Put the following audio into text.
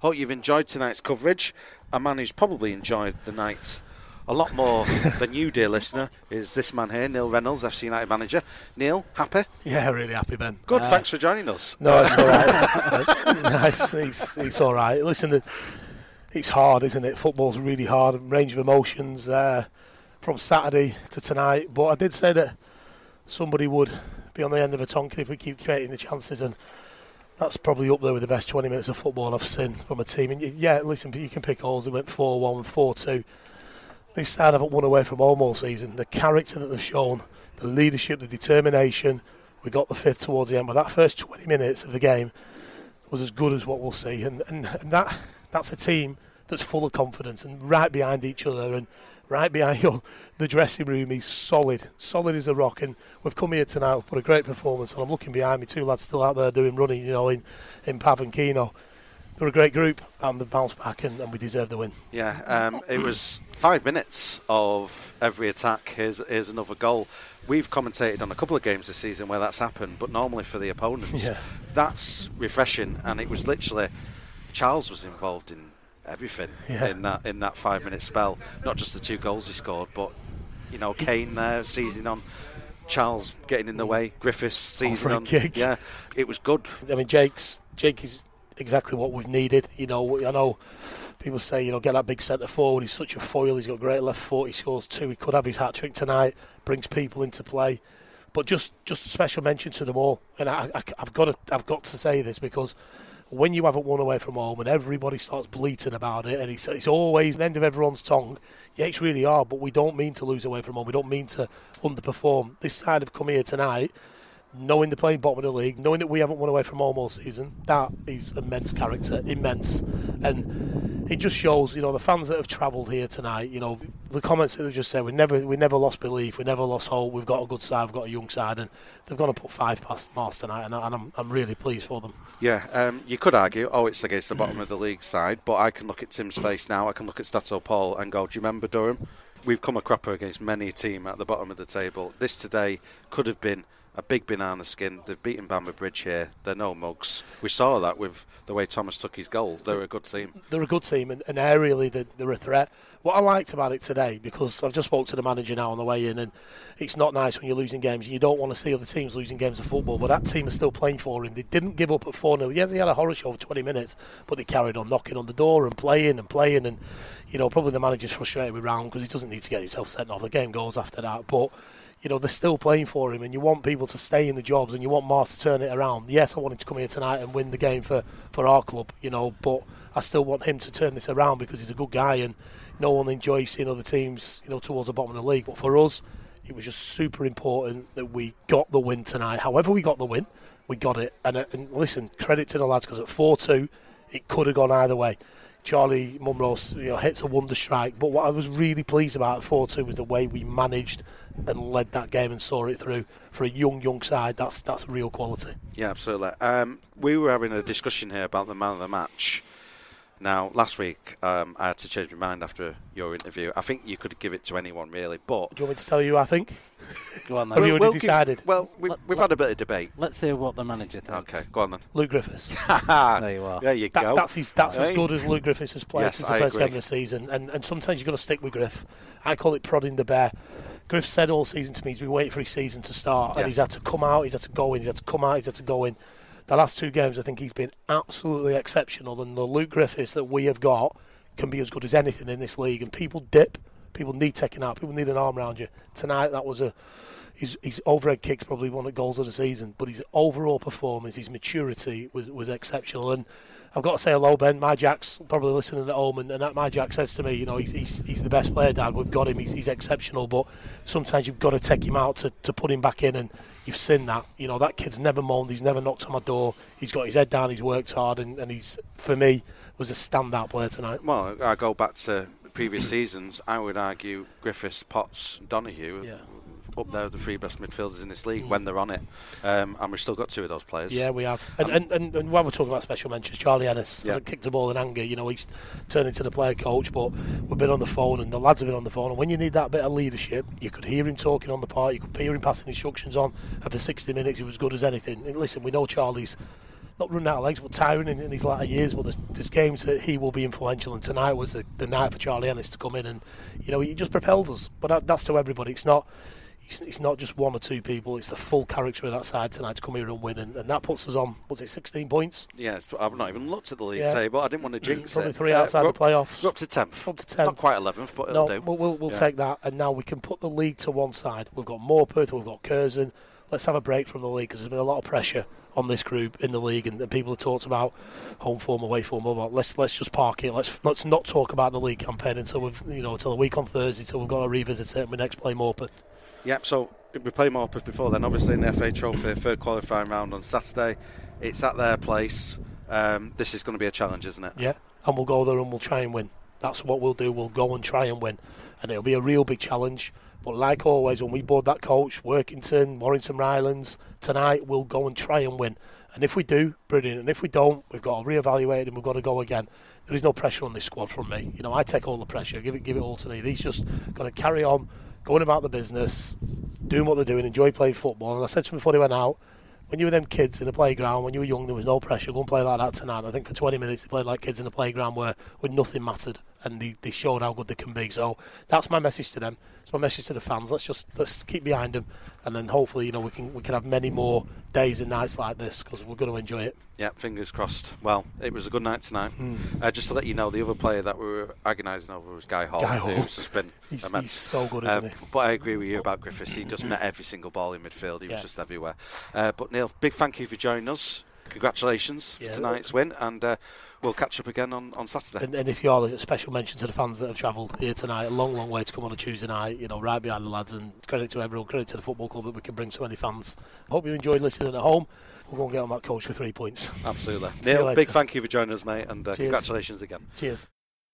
Hope you've enjoyed tonight's coverage. A man who's probably enjoyed the night a lot more than you, dear listener, is this man here, Neil Reynolds, FC United manager. Neil, happy? Yeah, really happy, Ben. Good, thanks for joining us. No, it's all right. Nice, it's all right. Listen, it's hard, isn't it? Football's really hard, range of emotions from Saturday to tonight. But I did say that somebody would be on the end of a tonkin if we keep creating the chances, and that's probably up there with the best 20 minutes of football I've seen from a team. And yeah, listen, you can pick holes. They went 4-1, 4-2. This side haven't won away from home all season. The character that they've shown, the leadership, the determination. We got the fifth towards the end, but that first 20 minutes of the game was as good as what we'll see. And that's a team that's full of confidence and right behind each other and right behind the dressing room. He's solid as a rock. And we've come here tonight, we've put a great performance. And I'm looking behind me, two lads still out there doing running, in Pav and Keno. They're a great group, and they've bounced back, and we deserve the win. Yeah, it was 5 minutes of every attack. Here's another goal. We've commentated on a couple of games this season where that's happened, but normally for the opponents, that's refreshing. And it was literally Charles was involved in everything in that 5 minute spell. Not just the 2 goals he scored, but Kane there seizing on. Charles getting in the way. Griffiths seizing on. Kick. Yeah, it was good. I mean, Jake is exactly what we've needed. I know people say, get that big centre forward. He's such a foil. He's got great left foot. He scores 2. He could have his hat trick tonight. Brings people into play. But just a special mention to them all. And I've got to say this because when you haven't won away from home and everybody starts bleating about it, and it's always the end of everyone's tongue. Yeah, it's really hard, but we don't mean to lose away from home. We don't mean to underperform. This side have come here tonight, knowing they're playing bottom of the league, knowing that we haven't won away from home all season. That is immense character, immense. And it just shows, the fans that have travelled here tonight, the comments that they just said, we never lost belief, we never lost hope, we've got a good side, we've got a young side, and they've gone to put 5 past Mars tonight, and I'm really pleased for them. Yeah, you could argue, it's against the bottom of the league side, but I can look at Tim's face now, I can look at Stato Paul and go, do you remember Durham? We've come a cropper against many a team at the bottom of the table. This today could have been a big banana skin. They've beaten Bamber Bridge here. They're no mugs. We saw that with the way Thomas took his goal. They're a good team. They're a good team, and aerially they're a threat. What I liked about it today, because I've just spoke to the manager now on the way in, and it's not nice when you're losing games, and you don't want to see other teams losing games of football, but that team is still playing for him. They didn't give up at 4-0. Yes, they had a horror show for 20 minutes, but they carried on knocking on the door and playing, and probably the manager's frustrated with Round because he doesn't need to get himself sent off. The game goes after that, but they're still playing for him, and you want people to stay in the jobs, and you want Mars to turn it around. Yes, I want him to come here tonight and win the game for our club, but I still want him to turn this around because he's a good guy, and no one enjoys seeing other teams, towards the bottom of the league. But for us, it was just super important that we got the win tonight. However we got the win, we got it. And listen, credit to the lads, because at 4-2, it could have gone either way. Charlie Munros, hits a wonder strike. But what I was really pleased about at 4-2 was the way we managed and led that game and saw it through. For a young side, that's real quality. Yeah, absolutely. We were having a discussion here about the man of the match. Now, last week, I had to change my mind after your interview. I think you could give it to anyone, really, but... Do you want me to tell you who I think? Go on, then. Have you already decided? We've had a bit of debate. Let's hear what the manager thinks. Okay, go on then. Luke Griffiths. There you are. There you go. That's as good as Luke Griffiths has played since the first game of the season. And sometimes you've got to stick with Griff. I call it prodding the bear. Griff said all season to me he's been waiting for his season to start, and he's had to come out, he's had to go in, he's had to come out, he's had to go in. The last 2 games, I think he's been absolutely exceptional, and the Luke Griffiths that we have got can be as good as anything in this league. And people dip, people need taking out, people need an arm around you. Tonight, that was his overhead kick's probably one of the goals of the season, but his overall performance, his maturity was exceptional. And I've got to say hello, Ben. My Jack's probably listening at home, and that my Jack says to me, he's the best player, Dad. We've got him. He's exceptional, but sometimes you've got to take him out to put him back in, and you've seen that. That kid's never moaned. He's never knocked on my door. He's got his head down. He's worked hard, and he's, for me, was a standout player tonight. Well, I go back to previous seasons. I would argue Griffiths, Potts, Donahue. Yeah. Up there, the 3 best midfielders in this league when they're on it, and we've still got 2 of those players. Yeah, we have. And while we're talking about special mentions, Charlie Ennis hasn't kicked the ball in anger. He's turned into the player coach, but we've been on the phone, and the lads have been on the phone. And when you need that bit of leadership, you could hear him talking on the part, you could hear him passing instructions on, and for 60 minutes, he was good as anything. And listen, we know Charlie's not running out of legs, but tiring in his latter years. But there's games that he will be influential, and tonight was the night for Charlie Ennis to come in, and he just propelled us. But that's to everybody. It's not just one or two people. It's the full character of that side tonight to come here and win, and that puts us on. What's it, 16 points? Yeah, I've not even looked at the league table. I didn't want to jinx probably it. 3 outside the playoffs. We're up to 10th. Up to 10th. Not quite 11th, but it'll do. We'll take that, and now we can put the league to one side. We've got Morpeth, we've got Curzon. Let's have a break from the league because there's been a lot of pressure on this group in the league, and people have talked about home form, away form. Let's just park it. Let's not talk about the league campaign until until the week on Thursday, till we've got to revisit it and we next play Morpeth. Yep. So we play Morpeth before then. Obviously in the FA Trophy, third qualifying round on Saturday. It's at their place. This is going to be a challenge, isn't it? Yeah, and we'll go there and we'll try and win. That's what we'll do. We'll go and try and win, and it'll be a real big challenge. But like always, when we board that coach, Workington, Warrington Rylands, tonight we'll go and try and win. And if we do, brilliant. And if we don't, we've got to reevaluate and we've got to go again. There is no pressure on this squad from me. I take all the pressure. Give it all to me. These just got to carry on, going about the business, doing what they're doing, enjoy playing football. And I said to them before they went out, when you were them kids in the playground, when you were young, there was no pressure. Go and play like that tonight. I think for 20 minutes they played like kids in the playground where nothing mattered, and they showed how good they can be. So that's my message to them. It's my message to the fans. Let's keep behind them, and then hopefully we can have many more days and nights like this because we're going to enjoy it. Yeah, fingers crossed. Well, it was a good night tonight. Just to let you know, the other player that we were agonising over was Guy Hall. Who's just been he's so good, isn't he? But I agree with you about Griffiths. He just met every single ball in midfield. He was just everywhere. But Neil, big thank you for joining us. Congratulations for tonight's win, and we'll catch up again on Saturday. And if you are, a special mention to the fans that have travelled here tonight. A long, long way to come on a Tuesday night, right behind the lads, and credit to everyone, credit to the football club that we can bring so many fans. Hope you enjoyed listening at home. We'll go and get on that coach for 3 points. Absolutely. Neil, big thank you for joining us, mate, and congratulations again. Cheers.